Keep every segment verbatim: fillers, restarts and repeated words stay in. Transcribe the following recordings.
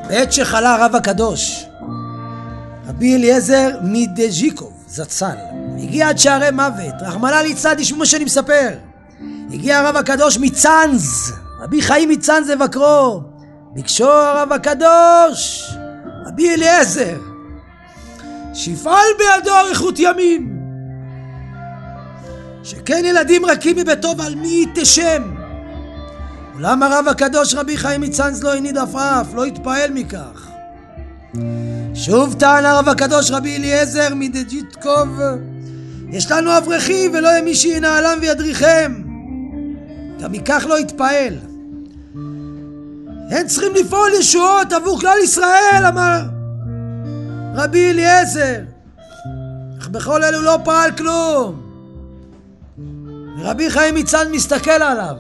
בעת שחלה הרב הקדוש רבי אליעזר מדז'יקוב זצ"ל, הגיע עד שערי מוות, רחמנא ליצלן, תשמעו מה שאני מספר. הגיע הרב הקדוש מצאנז, רבי חיים מצאנז לבקרו. ביקשו הרב הקדוש רבי אליעזר שיפעל בידו אריכות ימים, שכן ילדים רכים מביתו ועל מי תשם. אולם הרב הקדוש רבי חיים מצאנז לא הניד עפעף, לא התפעל מכך. שוב טען הרב הקדוש רבי אליעזר מדז'יקוב, יש לנו אברכים ולא יהיה מי שינהלם וידריכם. גם מכך לא התפעל. הם צריכים לפעול ישועות עבור כלל ישראל, אמר רבי אליעזר, אך בכל אלו לא פעל כלום. רבי חיים מצאנז מסתכל עליו,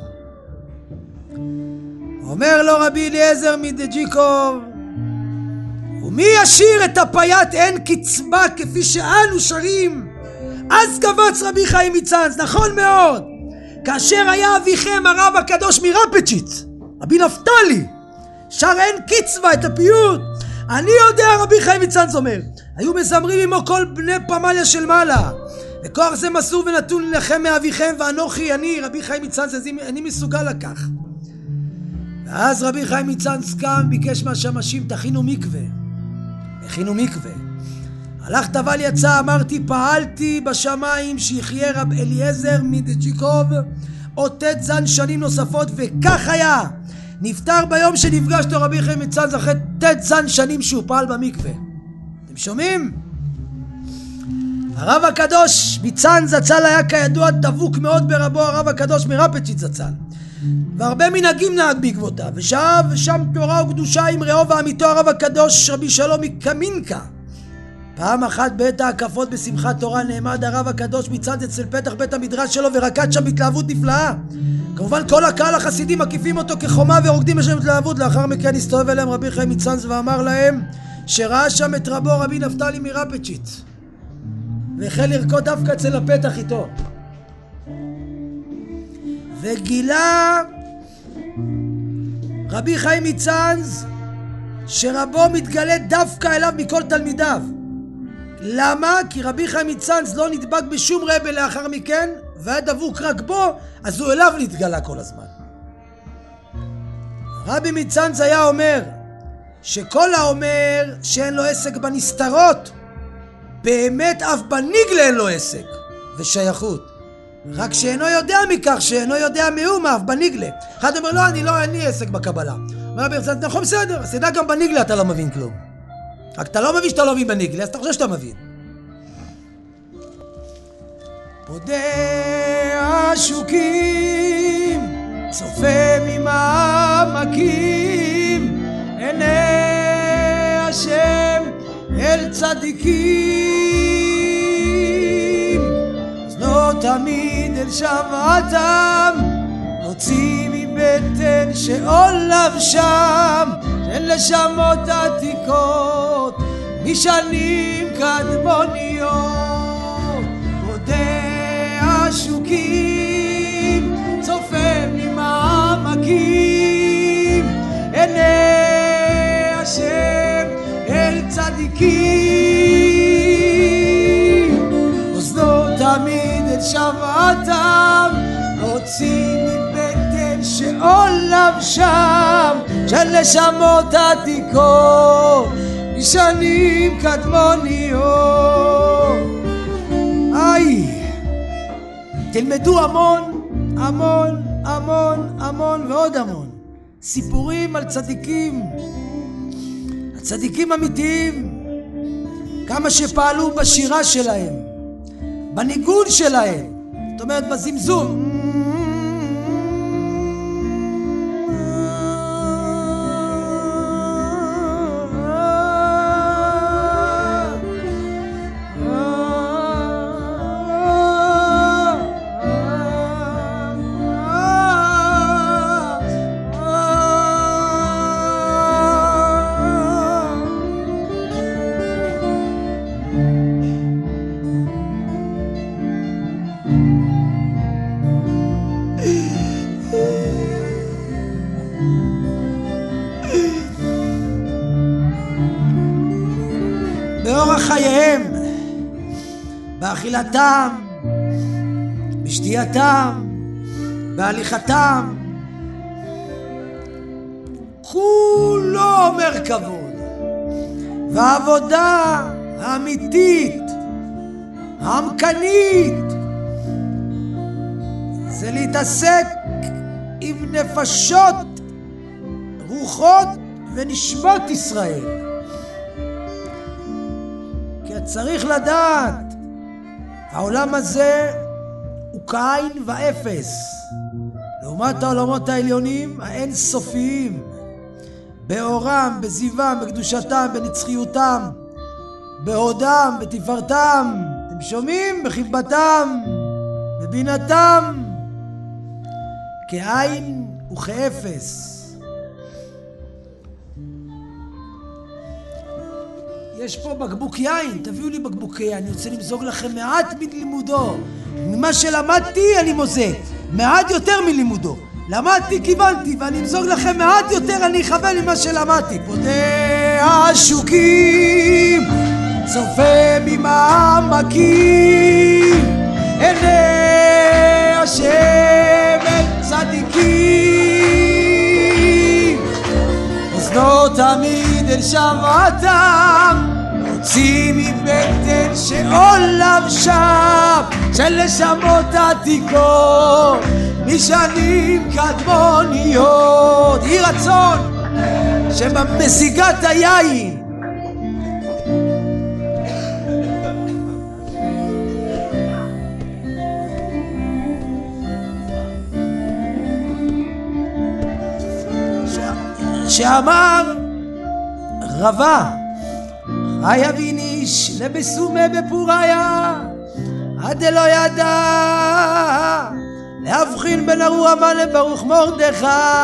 אומר לו רבי אליעזר מדז'יקוב, ומי ישיר את הפייט אין קצבה כפי שאנו שרים? אז קבץ רבי חיים מצאנז, נכון מאוד, כאשר היה אביכם הרב הקדוש מרפצ'יץ, רבי נפתלי, שר אין קצבה את הפיוט. אני יודע, רבי חיים מצאנז אומר, היו מזמרים עמו כל בני פמליה של מעלה, וכוח זה מסור ונתון לכם מאביכם, ואנוכי אני רבי חיים מצאנז אני מסוגל לכך. ואז רבי חיים מצאנז קם, ביקש מהשמשים, תכינו מקווה. הכינו מקווה. הלך טבל יצא, אמרתי, פעלתי בשמיים שיחיה רב אליעזר מדז'יקוב עוד תת זן שנים נוספות, וכך היה. נפטר ביום שנפגשתו רבי חיים מצאנז אחרי תת זן שנים שהוא פעל במקווה. אתם שומעים? הרב הקדוש מצאנז זצ"ל היה כידוע דבוק מאוד ברבו הרב הקדוש מרפצ'יץ זצ"ל, והרבה מנהגים נהג בעקבותיו, ושאב שם תורה וקדושה עם רעו ועמיתו הרב הקדוש רבי שלום מקמינקה. פעם אחת בעת ההקפות בשמחת תורה נעמד הרב הקדוש מצאנז אצל פתח בית המדרש שלו ורקד שם בהתלהבות נפלאה. כמובן כל הקהל החסידים מקיפים אותו כחומה ורוקדים בשם התלהבות. לאחר מכן הסתובב אליהם רבי חיים מצאנז ואמר להם שראה שם את רבו רבי נפתלי מרפצ'יץ, והחל לרקוד דווקא אצל הפתח איתו, וגילה רבי חיים מצאנז שרבו מתגלה דווקא אליו מכל תלמידיו. למה? כי רבי חיים מצאנז לא נדבק בשום רבי לאחר מכן, והיה דבוק רק בו, אז הוא אליו נתגלה כל הזמן. רבי מצאנז היה אומר שכל האומר שאין לו עסק בנסתרות, באמת אף בניגלה אין לו עסק ושייכות, רק שאינו יודע מכך, שאינו יודע מאומה אף בניגלה. אחד אומר לא, אני לא, אין לי עסק בקבלה. אומר רבי מצאנז, נכון, בסדר, אז תדע, גם בניגלה אתה לא מבין כלום, רק אתה לא מבין שאתה לא מבין בניגלה, אז אתה חושב שאתה מבין. פודה השוקים צופה ממעמקים, עיני השם אל צדיקים, אוזנו תמיד אל שבעתם, מוציא מבטן שאול לבשם, של נשמות עתיקות משנים קדמוניות. פודה השוקים צופה ממעמקים, עיני השם אל צדיקים, אוזנו תמיד אל שבעתם, הוציא מבטן שאול לבשם, של נשמות עתיקות משנים קדמוניות. איי, תלמדו המון המון המון המון ועוד המון סיפורים על צדיקים, הצדיקים אמיתיים, כמה שפעלו בשירה שלהם, בניגון שלהם, זאת אומרת בזמזום. באורח חייהם, באכילתם, בשתייתם, בהליכתם, כולו אומר כבוד. והעבודה האמיתית, העמקנית, זה להתעסק עם נפשות, רוחות ונשמות ישראל. כי צריך לדעת, העולם הזה הוא כאין ואפס לעומת העולמות העליונים האין סופיים, באורם, בזיוום, בקדושתם, בנצחיותם, בהודם, בתפארתם. אתם שומעים? בחיבתם, בבינתם, כאין וכאפס. יש פה בקבוק יין, תביאו לי בקבוק יין, אני רוצה למזוג לכם מעט מלימודו. ממה שלמדתי אני מוזג, מעט יותר מלימודו. למדתי, כיוונתי, ואני אמזוג לכם מעט יותר, אני אחווה לי מה שלמדתי. פודה השוקים, צופה ממעמקים, עיני השם אל צדיקים, אוזנו תמיד אל שמעתם, הוציא מבטן שאול לבשם, של נשמות עתיקות משנים קדמוניות. יהי רצון שבמזיגת היין שאמר רבה חייב איניש לבסומה בפוריה עד לא ידע להבחין בין ארור המן לברוך מרדכי.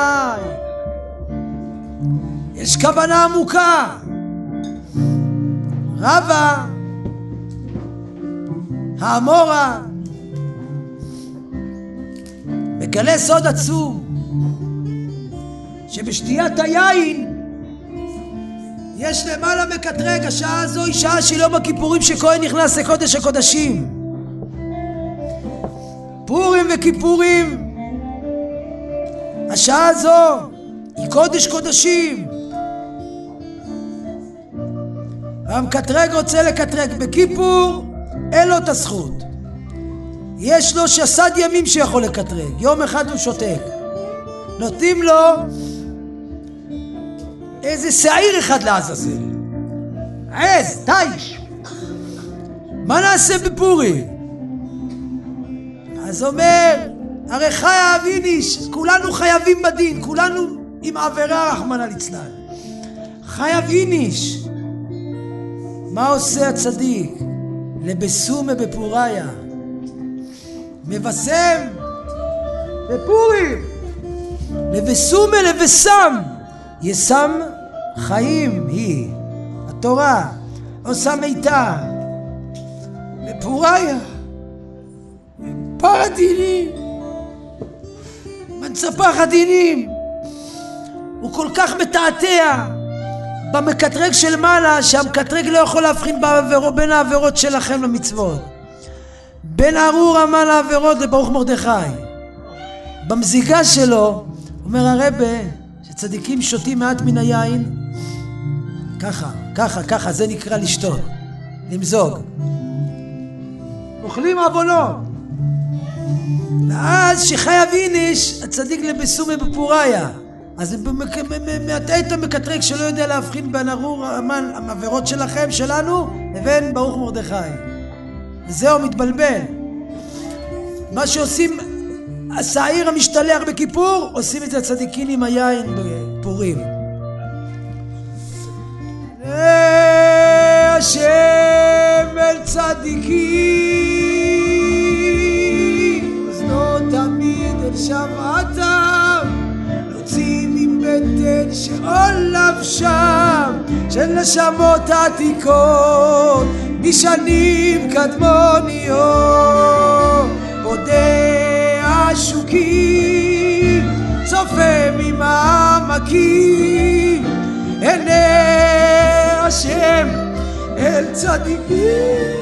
יש כוונה עמוקה. רבה האמורה מגלה סוד עצום, שבשתיית היין יש למעלה מקטרג. השעה הזו היא שעה של יום הכיפורים, שכהן נכנס לקודש הקודשים. פורים וכיפורים, השעה הזו היא קודש קודשים. המקטרג רוצה לקטרג. בכיפור אין לו את הזכות, יש לו שסד ימים שיכול לקטרג, יום אחד הוא שותק. נותנים לו איזה שעיר אחד לעזאזל, עז, תיש. מה נעשה בפורים? אז אומר, הרי חייב איניש, כולנו חייבים בדין, כולנו עם עבירה, רחמנא ליצלן. חייב איניש. מה עושה הצדיק? לבסומה בפוריה, מבשם בפורים. לבסומה לבשם, יסם חיים היא התורה, עושה מיתה. בפוריה פרדינים, מנצפח הדינים. הוא כל כך מתעתע במקטרג של מעלה, שהמקטרג לא יכול להבחין בעבירות, בין העבירות שלכם למצוות, בין ארור המן לעבירות לברוך מרדכי. במזיגה שלו אומר הרבה שצדיקים שותים מעט מן היין, ככה, ככה, ככה, זה נקרא לשתות, למזוג. אוכלים עוונות. ואז שחייב איניש, הצדיק לבסומה בפוריה, אז הוא מעטה את המקטרג שלא יודע להבחין בין ארור המן, העבירות שלכם, שלנו, לבין ברוך מרדכי. וזהו, מתבלבל. מה שעושים השעיר המשתלח בכיפור, עושים את זה הצדיקים עם היין בפורים. השם אל צדיקים, אוזנו תמיד אל שמעתם, להוציא מבטן שאול לבשם, של נשמות עתיקות משנים קדמוניות. פודה השוקים, צופה ממעמקים, עיני השם אל צדיקים.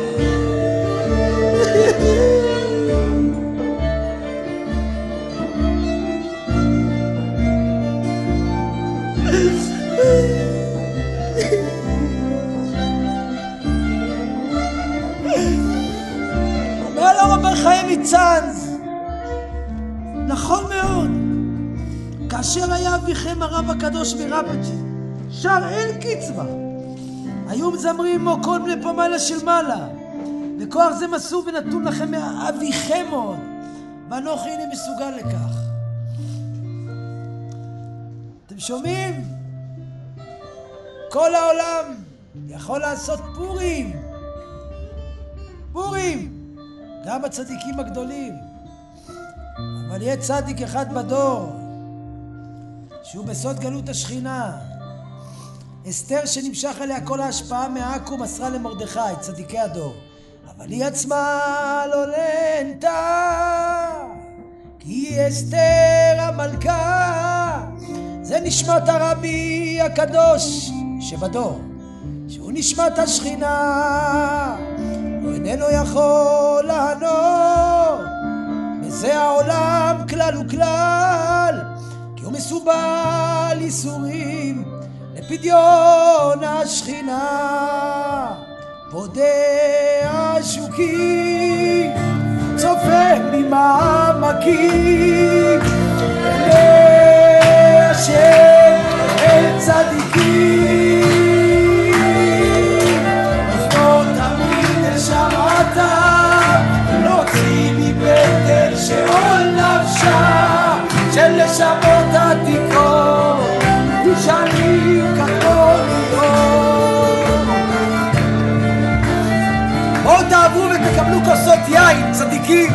אומר לו רבי חיים מצאנז, נכון מאוד, כאשר היה אביכם הרב הקדוש מרבצ'י שר אין קצבה, היו מזמרים כמו כל בני פמלה של מעלה, וכוח זה מסור ונתון לכם מאביכם עוד, ואנוכי איני מסוגל לכך. אתם שומעים? כל העולם יכול לעשות פורים, פורים, גם הצדיקים הגדולים, אבל יהיה צדיק אחד בדור שהוא בסוד גלות השכינה. אסתר שנמשך עליה כל ההשפעה מהעכו מסרה למרדכי, צדיקי הדור, אבל היא עצמה לא נהנתה, כי אסתר המלכה זה נשמת הרבי הקדוש שבדור, שהוא נשמת השכינה, הוא איננו יכול לענות בזה העולם כלל וכלל, כי הוא מסובל ייסורים לפדיון השכינה. פודה השוקים צופה ממעמקים, אלי השם אל צדיקים, אוזנות תמיד אל שמעתם, להוציא מבטן שאול נפשה של נשמות עתיקות ושנים קטוניות. בואו תעברו ותקבלו כוסות יין, צדיקים.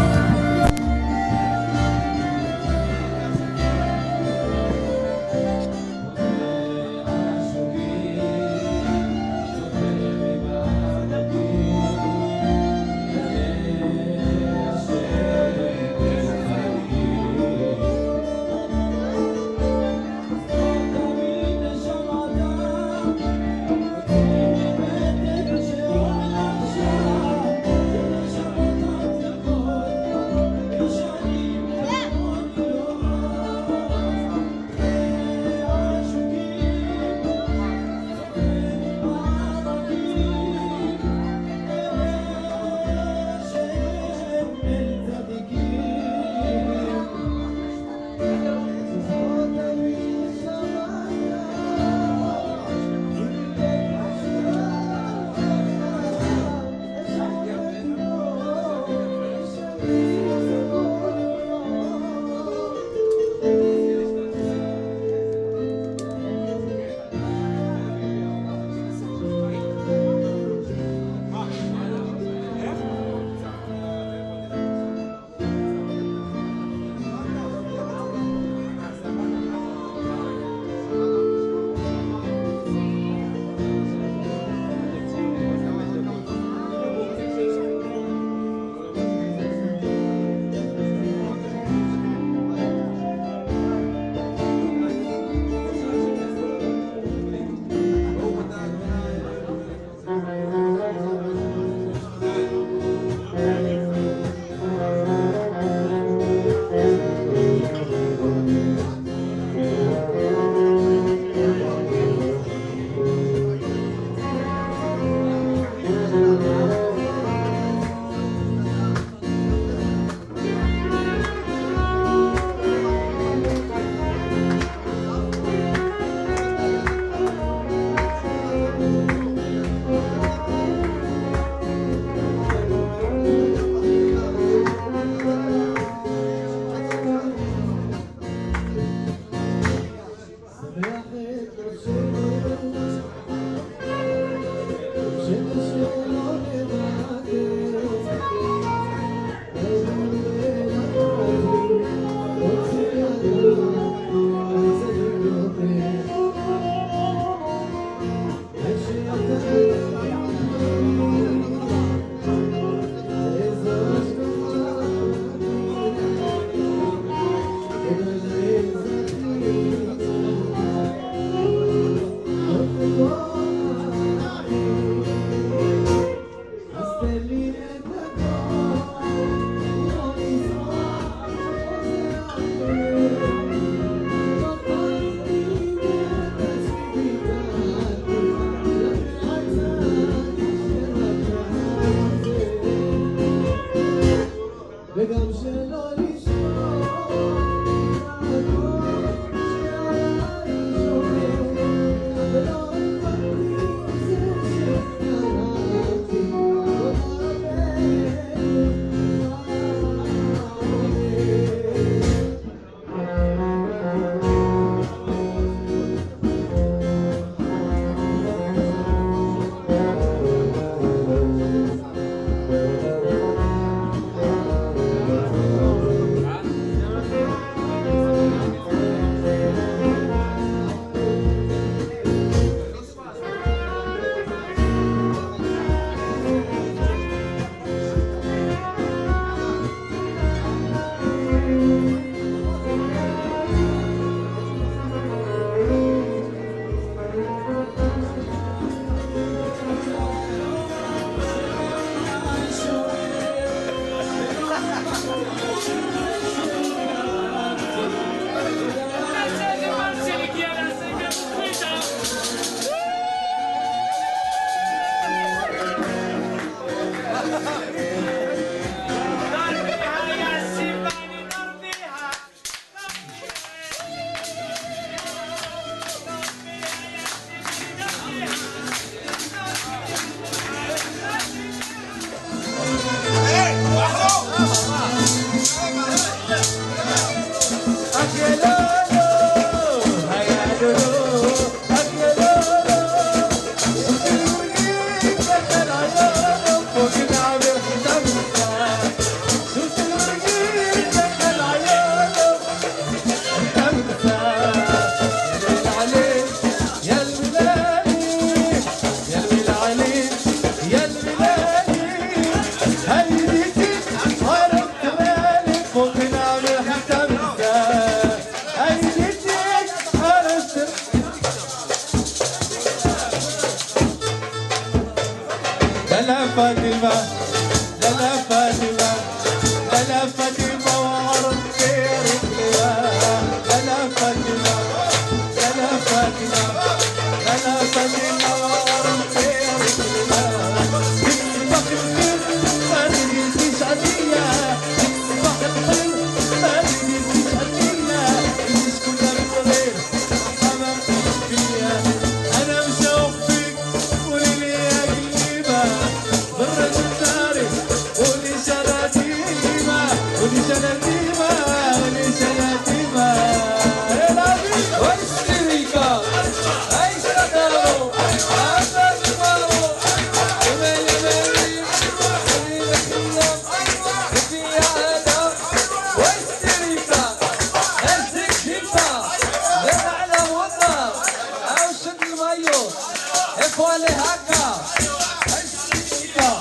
لا فاطمة لا لا فاطمة لا لا فاطمة وعرض خيرك ليا لا لا فاطمة لا لا فاطمة لا لا فاطمة وعرض خيرك ليا تصبح الخير ما تريديش عليا تصبح الخير ما تريديش عليا انت شكون بغير مرحبا فيا انا مشوق فيك قولي لي يا قليبة برد الداري قولي شلاتيمة قولي شلاتيمة قولي شلاتيمة يا لابي واشتريكا اي شلاتارو عبا شمارو يمين يمين قولي لكنا وفيها هذا واشتريكا امسك هيبا لك على وضع او شد المايو افوالي هكا اشتريكا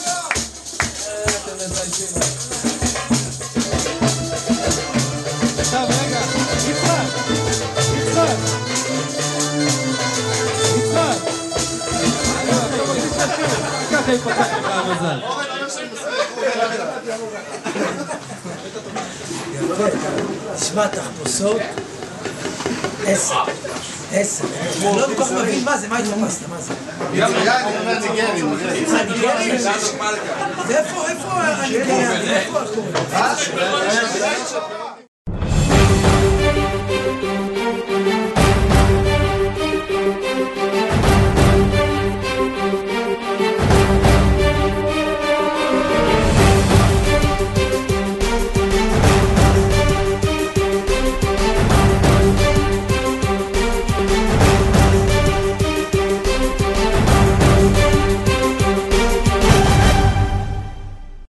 طب رجع يتفرج يتفرج يتفرج كيف يفتح مازال תשמע תחפושות עשר, עשר, אני לא כל כך מבין מה זה, מה התחפשת, מה זה? הניגרים? זה איפה, איפה הניגרים? איפה הקוראים?